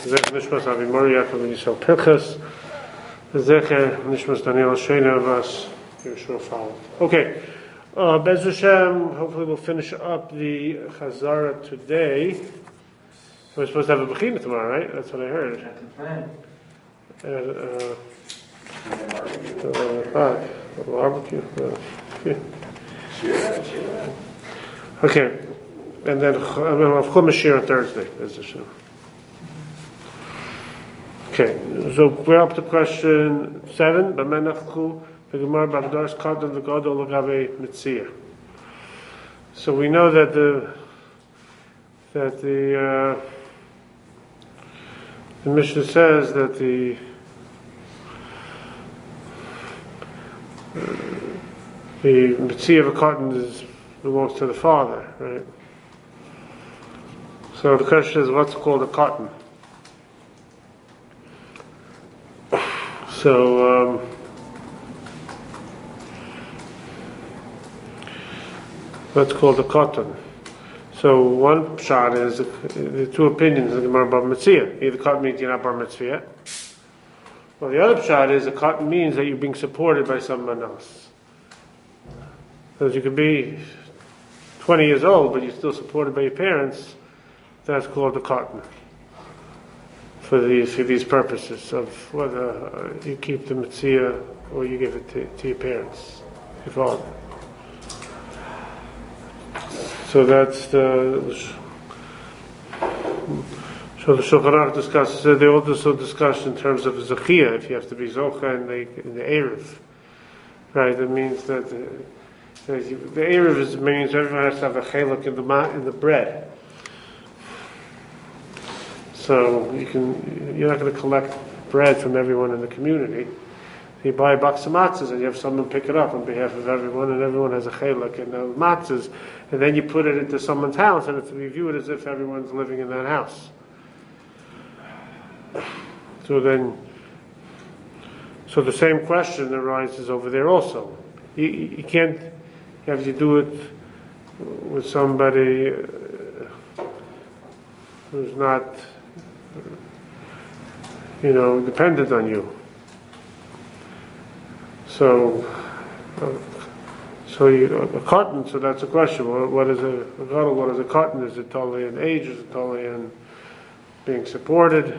Zech Nishmas Avi Mori Yaakov and Yisrael Pinchas. Zecher Nishmas Daniel Shena Vas Yeshua Fall. Okay, Bez Hashem. Hopefully we'll finish up the Chazara today. We're supposed to have a Bechina tomorrow, right? That's what I heard. That's the plan. Barbecue. Okay, and then we'll have Chumash here on Thursday. Bez Hashem. Okay, so we're up to question 7. So we know that the Mishnah says that the mitzvah of a cotton belongs to the father, right? So the question is, what's called a cotton? So, what's called a cotton. So one shot is the two opinions in the Gemara bar mitzvah. Either cotton means you're not bar mitzvah. Well, the other shot is a cotton means that you're being supported by someone else. Because you could be 20 years old, but you're still supported by your parents. That's called a cotton. For these purposes of whether you keep the mitzvah or you give it to your parents, your father. So that's the Shulchan Aruch discusses. They also discuss in terms of zechia, if you have to be zocha in the erev, right? That means that the erev means everyone has to have a chelak in the bread. So you're not going to collect bread from everyone in the community. You buy a box of matzahs and you have someone pick it up on behalf of everyone, and everyone has a chelak and matzahs, and then you put it into someone's house, and we view it as if everyone's living in that house. So the same question arises over there also. You can't have you do it with somebody who's not, dependent on you. So a cotton. So that's a question. What is a gadol? What is a cotton? Is it totally in age? Is it totally in being supported?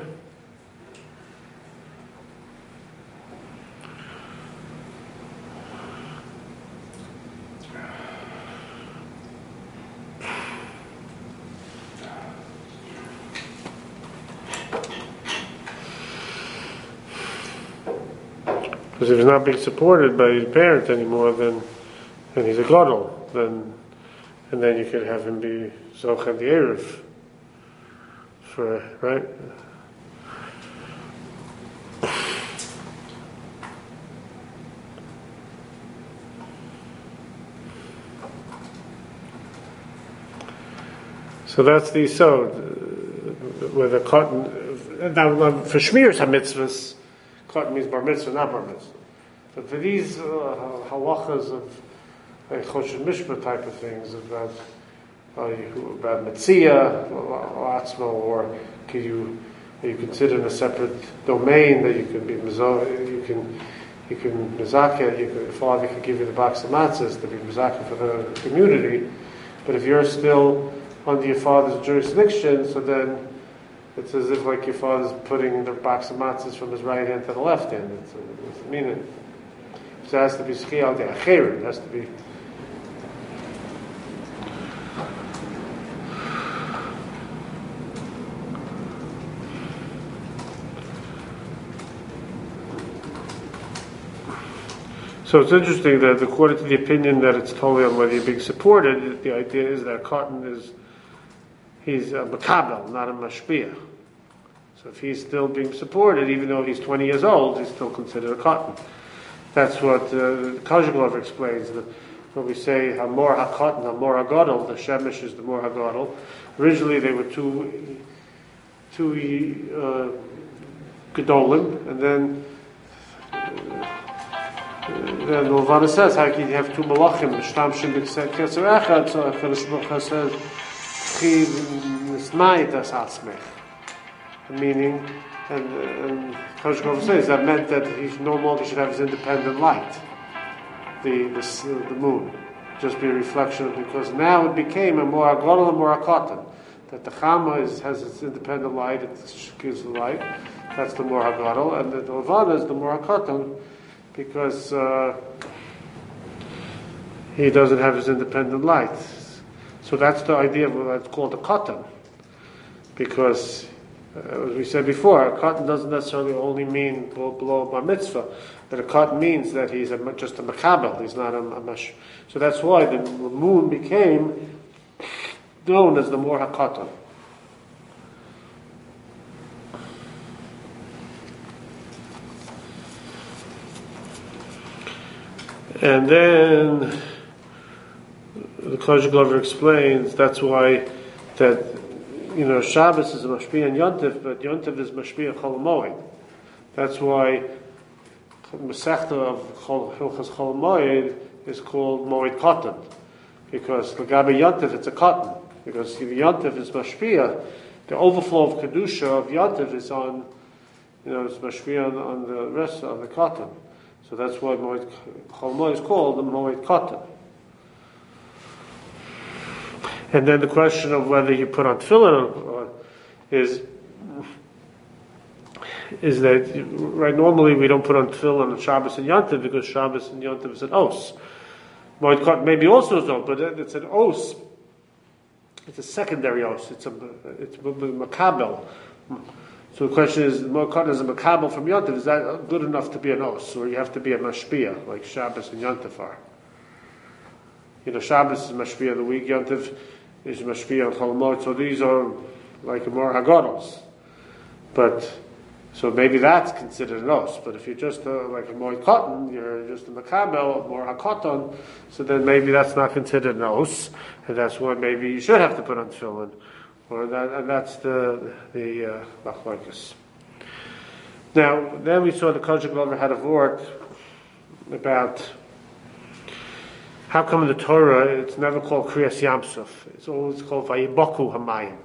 Because if he's not being supported by his parent anymore, then he's a gadol. And then you could have him be zocha the erev, right? So that's the yisod with a cotton. Now for shmiras hamitzvahs, cotton means bar mitzvah, not bar mitzvah. But for these halachas of choshen mishpah type of things, about mitzvah, or are you considered in a separate domain that you can be you can mezakeh, your father can give you the box of matzahs to be mezakeh for the community. But if you're still under your father's jurisdiction, so then it's as if like your father's putting the box of matzahs from his right hand to the left hand. It's meaning. So it has to be schiyal de acherim. It has to be. So it's interesting that according to the opinion that it's totally on whether you're being supported, the idea is that cotton he's a makabel, not a mashpia. So if he's still being supported, even though he's 20 years old, he's still considered a cotton. That's what Kozhikov explains. When we say hamor ha-cotton, hamor ha-gadol, the shemesh is the more ha-gadol. Originally they were two gedolim, and then the Levana says, how can you have two malachim? Shtamshim b'keser echad, so HaKadosh Baruch Hu says, chi nismai das asmech. meaning, and Koshkov says that meant that he no longer should have his independent light, the moon, just be a reflection of, because now it became a more agadol and more akatan, that the Chama has its independent light, it gives the light, that's the more agadol, and the Levana is the more akatan, because he doesn't have his independent light. So that's the idea of what's called a katan, because as we said before, a katan doesn't necessarily only mean below bar mitzvah, but a katan means that he's just a makabel, he's not a mash. So that's why the moon became known as the more hakatan. And then the Kodesh Glover explains that's why that Shabbos is a mashpia and Yontif, but Yontif is mashpia Chol Moed. That's why Masechta of Hilchas Chol Moed is called Moed Katan, because Lagabe Yontif it's a cotton, because the Yontif is mashpia. The overflow of kedusha of Yontif is on, it's mashpia on the rest of the cotton. So that's why Moed Chol Moed is called the Moed Katan. And then the question of whether you put on tefillin is that right? Normally we don't put on tefillin on Shabbos and Yontiv because Shabbos and Yontiv is an os. Moed Katan maybe also is not, but it's an os. It's a secondary os. It's makabel. So the question is, Moed Katan is a makabel from Yontiv. Is that good enough to be an os, or you have to be a mashpia like Shabbos and Yontiv are? Shabbos is mashpia the week. Yontiv is mashpia on Chol Moed, so these are like more hagados. But so maybe that's considered an os. But if you're just like a Moed Katan, you're just a makabel, more hakatan. So then maybe that's not considered an os, and that's why maybe you should have to put on tefillin, and that's the machlokes. Now then we saw the Kodesh Glover had a word about how come in the Torah it's never called Kriyas Yamsuf? It's always called Vayiboku Hamayim.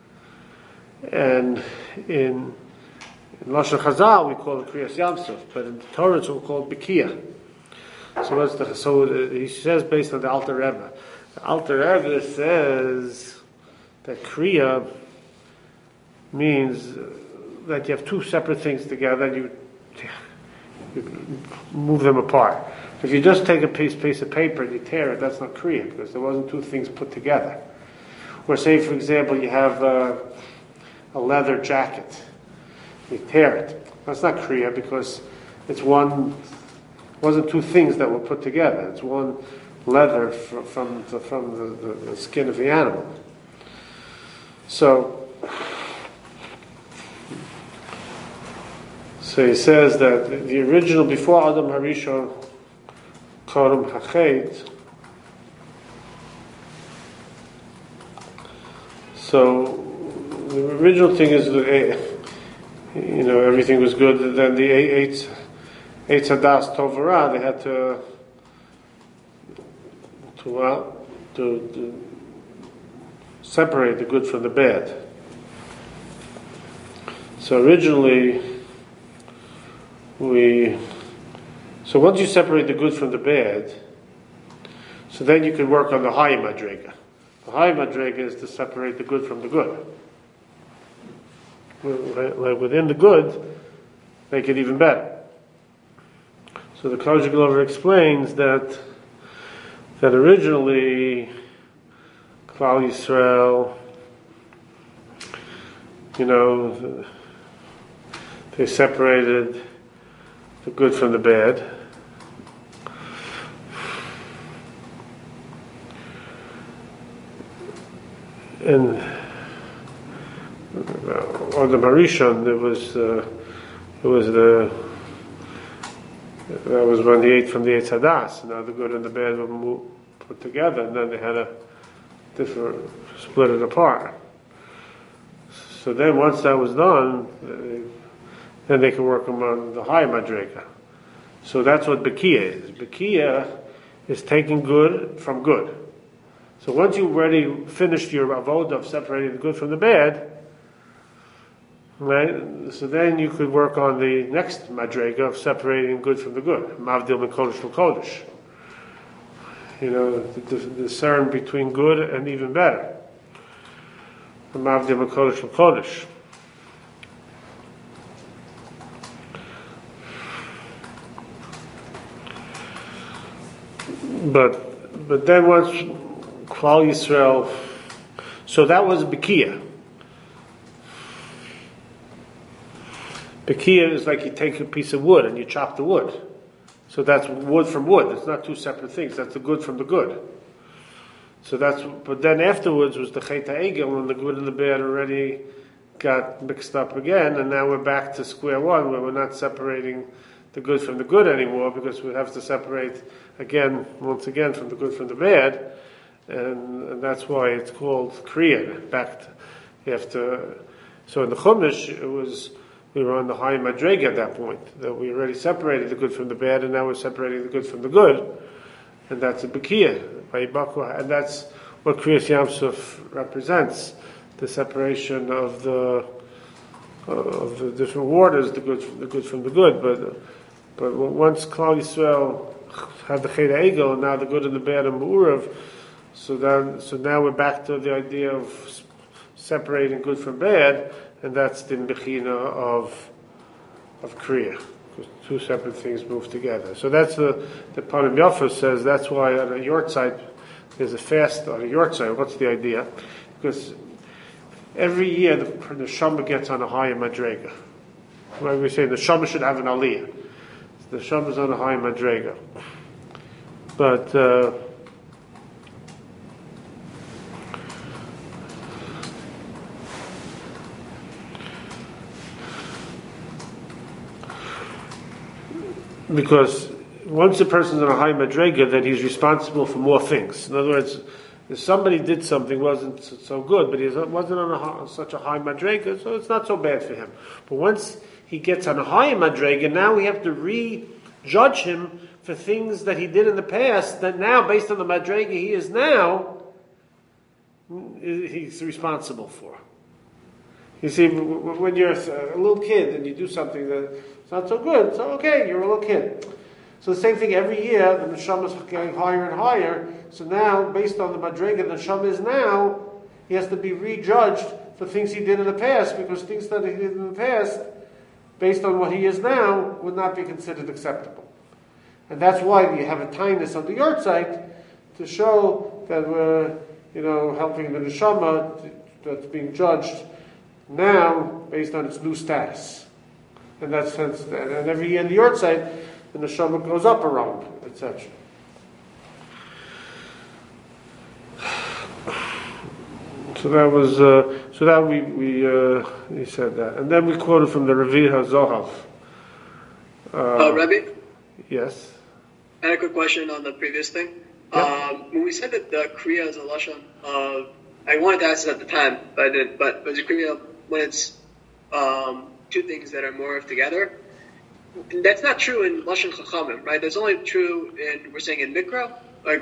And in Lashon Chazal we call it Kriyas Yamsuf, but in the Torah it's all called Bekiah. So he says based on the Alter Rebbe. The Alter Rebbe says that Kriya means that you have two separate things together and you move them apart. If you just take a piece of paper and you tear it, that's not Kriya, because there wasn't two things put together. Or say, for example, you have a leather jacket. You tear it. That's not Kriya, because wasn't two things that were put together. It's one leather from the skin of the animal. So he says that the original, before Adam Harishon, Korum Hachet. So the original thing is that everything was good. And then the Eitz Hadas Tovara, they had to separate the good from the bad. So originally So once you separate the good from the bad, so then you can work on the high madrega. The high madrega is to separate the good from the good. Within the good, make it even better. So the Kodesh Glover explains that originally Klal Yisrael, they separated the good from the bad. And on the Marishon, that was when they ate from the Eitz Hadas. Now the good and the bad were put together, and then they had split it apart. So then once that was done, then they can work on the high madrega. So that's what Bekiah is. Bekiah is taking good from good. So once you've already finished your avodah of separating the good from the bad, Right? So then you could work on the next madrega of separating good from the good. Mavdil min kodesh l'kodesh. The discern between good and even better. Mavdil min kodesh l'kodesh. But then once Klal Yisrael, so that was Bekiah. Bekiah is like you take a piece of wood and you chop the wood. So that's wood from wood. It's not two separate things. That's the good from the good. But then afterwards was the Chet HaEgel, and the good and the bad already got mixed up again, and now we're back to square one, where we're not separating the good from the good anymore, because we have to separate once again from the good from the bad, and that's why it's called Kriya. So in the Chumash, we were on the high madrega at that point, that we already separated the good from the bad, and now we're separating the good from the good, and that's a Bekiah, and that's what Kriyas Yamsuf represents, the separation of the different waters, the good from the good. But once Klal Yisrael had the Chet HaEgel, now the good and the bad and Ma'urav, so now we're back to the idea of separating good from bad, and that's the Bechina of Kriya. Because two separate things move together. So that's the Panim Yafa says, that's why on a yortzeit there's a fast on a yortzeit. What's the idea? Because every year the Neshama gets on a higher madrega. Like we say, the Neshama should have an aliyah. The Neshama is on a higher madrega. But because once a person's on a high madrega, then he's responsible for more things. In other words, if somebody did something wasn't so good, but he wasn't on such a high madrega, so it's not so bad for him. But once he gets on a higher madrega, now we have to rejudge him for things that he did in the past, that now, based on the madrega he is now, he's responsible for. You see, when you're a little kid and you do something that's not so good, so okay, you're a little kid. So the same thing every year, the neshama is getting higher and higher. So now, based on the madrega the neshama is now, he has to be rejudged for things he did in the past, because things that he did in the past, based on what he is now, would not be considered acceptable. And that's why you have a tinus on the yortzeit to show that we're, helping the neshama that's being judged now based on its new status. In that sense, and every year in the yortzeit, the neshama goes up around, etc. So that was we said that, and then we quoted from the Revi HaZohav. Rabbi? Yes. I had a quick question on the previous thing. Yep. When we said that the Kriya is a lashon of, I wanted to ask this at the time, but I didn't. But is a Kriya when it's two things that are morphed together? That's not true in lashon chachamim, right? That's only true we're saying in mikra,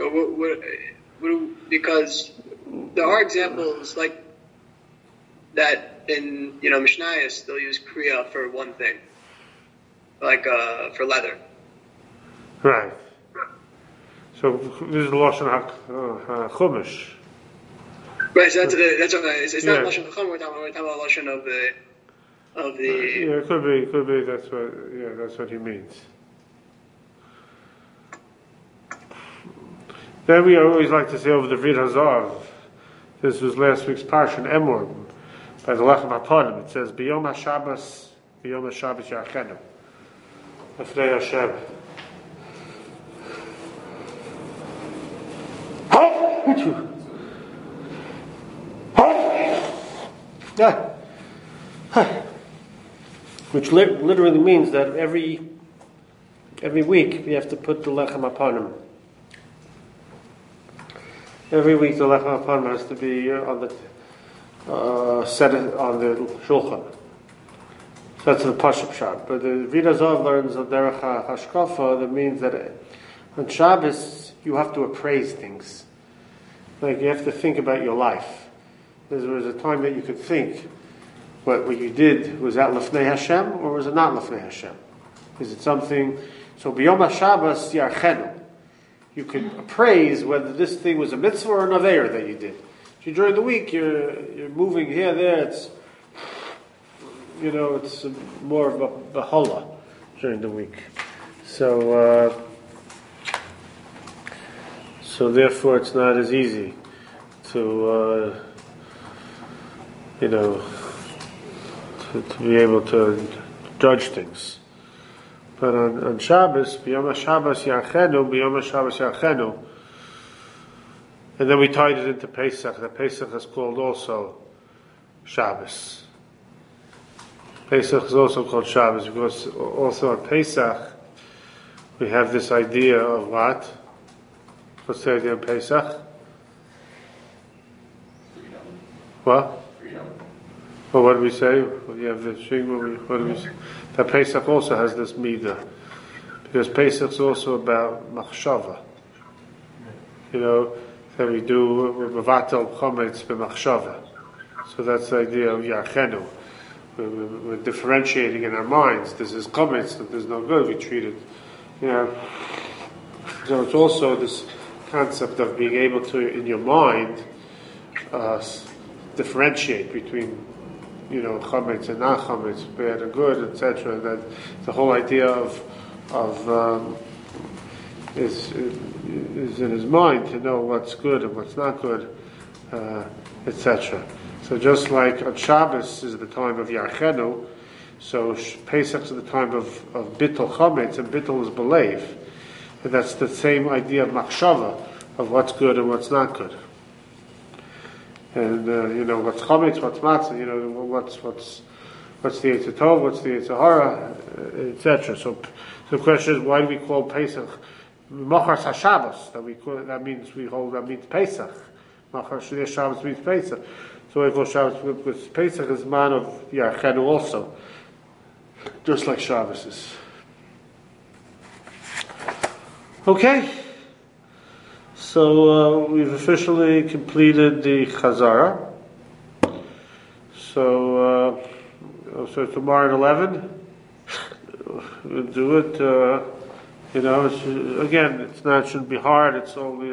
because there are examples like that in Mishnayos they'll use kriya for one thing, like for leather. Right. So this is lashon chumash. Right. So that's what it's not lashon chacham. We're talking about lashon of the. Yeah, it could be. That's what he means. Then we always like to say over the Vid Hazav. This was last week's parsha Emor by the Lechem HaPanim. It says B'yom HaShabbos Yachenu Afrei Hashem. Which literally means that every week we have to put the Lechem HaPanim. Every week the Lechem HaPanim has to be on the set on the Shulchan. So that's the Pashup Shab. But the Vid Hazav learns of Derech HaShkafa, that means that on Shabbos you have to appraise things. Like you have to think about your life. There was a time that you could think what you did, was that Lefnei Hashem or was it not Lefnei Hashem? Is it something? So B'Yom HaShabbos Yarchenu. You can appraise whether this thing was a mitzvah or an aveir that you did. So during the week, you're moving here, there. It's it's more of a bahala during the week. So therefore, it's not as easy to to be able to judge things. But on Shabbos, B'Yom HaShabbos Yarchenu, and then we tied it into Pesach. The Pesach is called also Shabbos. Pesach is also called Shabbos because also on Pesach we have this idea of what? What's the idea of Pesach? What? Well, what do we say? Well, you have the what do we say? That Pesach also has this midah, because Pesach is also about machshava. That we do mevatel chometz b'machshava. So that's the idea of yarchenu. We're differentiating in our minds. This is chometz, that there's no good. We treat it, So it's also this concept of being able to, in your mind, differentiate between chametz and not chametz, bad and good, etc. That the whole idea of is in his mind to know what's good and what's not good, etc. So just like on Shabbos is the time of Yarchenu, so Pesach is the time of bittul chametz, and bittul is belev, and that's the same idea of machshava, of what's good and what's not good. And what's chametz, what's matzah, what's the Yetzer Tov, what's the Yetzer Hara, etc. So the question is, why do we call Pesach Machar HaShabbos? That means Pesach. Machar Shabbos means Pesach. So we call Shabbos because Pesach is man of Yarchenu also, just like Shabbos is. Okay. So we've officially completed the Chazara. So tomorrow at 11, we'll do it. It shouldn't be hard. It's only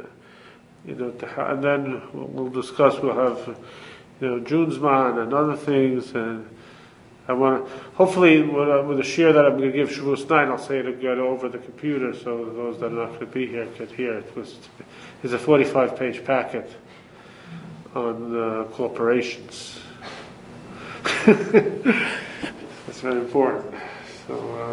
and then we'll discuss. We'll have Junesman and other things, and I want to hopefully with the share that I'm going to give Shavuos night, I'll say it again over the computer, so those that are not going to be here can hear it. It's a 45-page packet on corporations. That's very important. So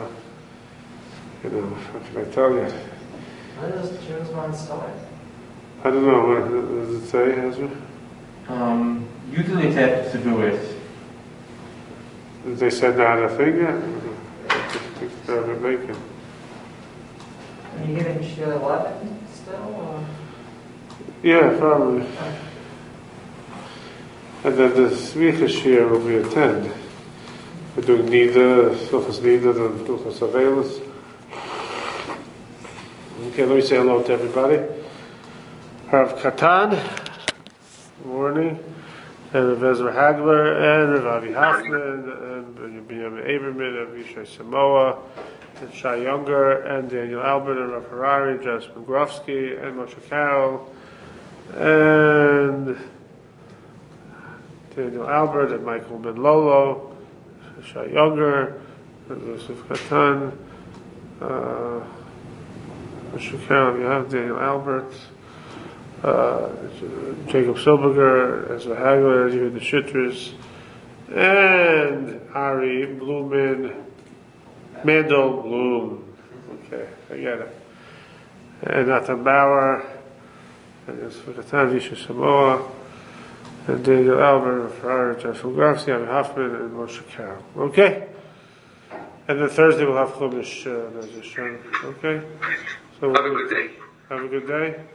what can I tell you? When does Junesman start? I don't know. What does it say, Ezra? Usually it has to do with. Did they send out a thing yet? They're making. Are you giving Shir 11 still? Or? Yeah, probably. And then the Smicha Shir will be at 10. We're doing Nida, Hilchos Nida, and Hilchos Avelis. Okay, let me say hello to everybody. Rav Katan, good morning. And Rav Ezra Hagler, and Rav Avi Hoffman, and Benjamin Aberman, and Yishai Samoa, and Shai Younger, and Daniel Albert, and Rav Harari, Jasmine Grofsky, and Moshe Carroll, and Daniel Albert, and Michael Ben Lolo, Shai Younger, and Yosef Katan, Moshe Carroll, you have Daniel Albert, Jacob Silberger, Ezra Hagler, Yehuda Shitris, and Ari Blumen, Mendel Bloom. Okay, I get it. And Nathan Bauer, and Yisfatan Visha Samoa, and Daniel Albert, Ferrari, Joshua Grafsi, Avi Hoffman, and Moshe Carroll. Okay? And then Thursday we'll have Chumash. Okay? So have a good day. Have a good day.